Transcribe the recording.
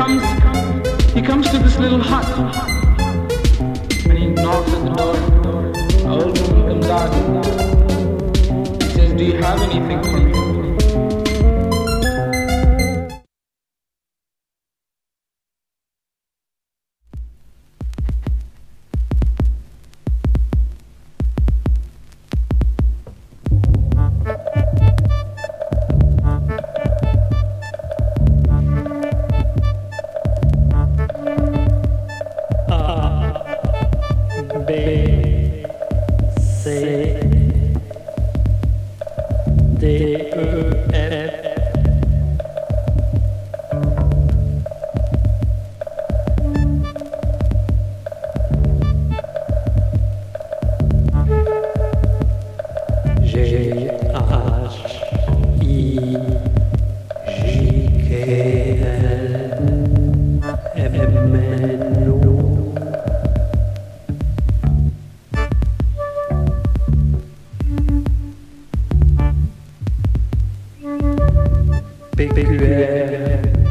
he comes to this little hut and he knocks at the door. A old woman comes out. He says, "Do you have anything for me?" PQR